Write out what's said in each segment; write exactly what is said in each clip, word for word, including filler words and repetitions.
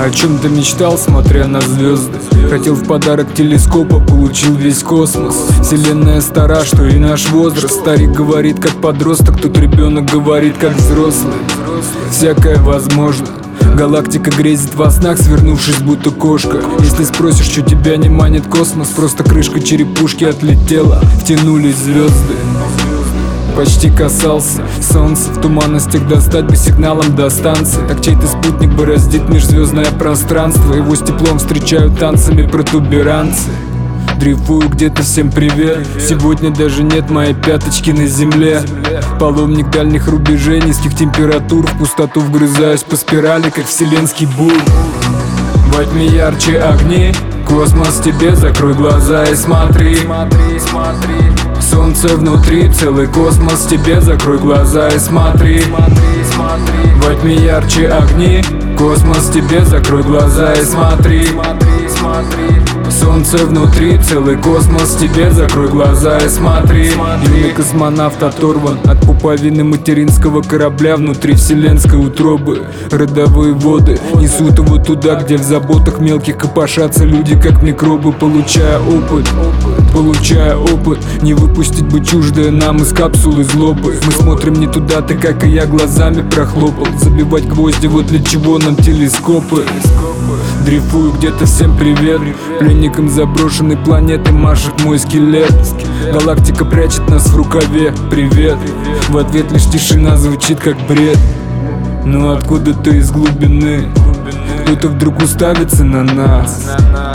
О чем ты мечтал, смотря на звезды? Хотел в подарок телескопа, получил весь космос. Вселенная стара, что и наш возраст. Старик говорит как подросток, тут ребенок говорит как взрослый. Всякое возможно. Галактика грезит во снах, свернувшись будто кошка. Если спросишь, что тебя не манит космос, просто крышка черепушки отлетела, втянулись звезды. Почти касался солнца, в туманностях достать бы сигналом до станции. Так чей-то спутник бороздит межзвездное пространство, его с теплом встречают танцами протуберанцы. Дрейфую где-то, всем привет. Сегодня даже нет моей пяточки на земле. Паломник дальних рубежей, низких температур. В пустоту вгрызаюсь по спирали, как вселенский бур. Во тьме ярче огни, космос тебе, закрой глаза и смотри. Солнце внутри, целый космос тебе, закрой глаза и смотри. Во тьме ярче огни, космос тебе, закрой глаза и смотри. Солнце внутри, целый космос тебе, закрой глаза и смотри. Юный космонавт оторван от пуповины материнского корабля внутри вселенской утробы. Родовые воды несут его туда, где в заботах мелких копошатся люди, как микробы, получая опыт. Получая опыт, не выпустить бы чуждое нам из капсулы злобы. Мы смотрим не туда, ты как и я глазами прохлопал. Забивать гвозди, вот для чего нам телескопы. Дрейфую где-то, всем привет. Пленникам заброшенной планеты машет мой скелет. Галактика прячет нас в рукаве, привет. В ответ лишь тишина звучит как бред. Но откуда-то из глубины кто-то вдруг уставится на нас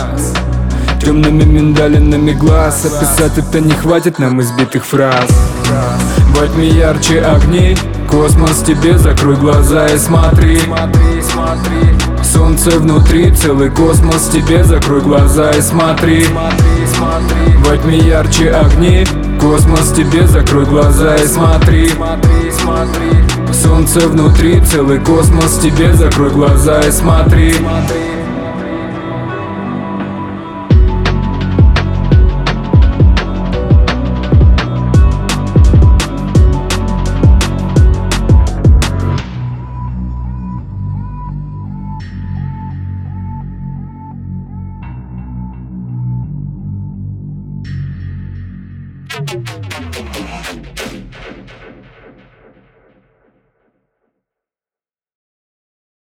темными миндалинами глаз. Описать это не хватит нам избитых фраз. Во тьме ярче огни, космос тебе, закрой глаза и смотри. Солнце внутри, целый космос тебе, закрой глаза и смотри. Во тьме ярче огни, космос тебе, закрой глаза и смотри. Солнце внутри, целый космос тебе, закрой глаза и смотри.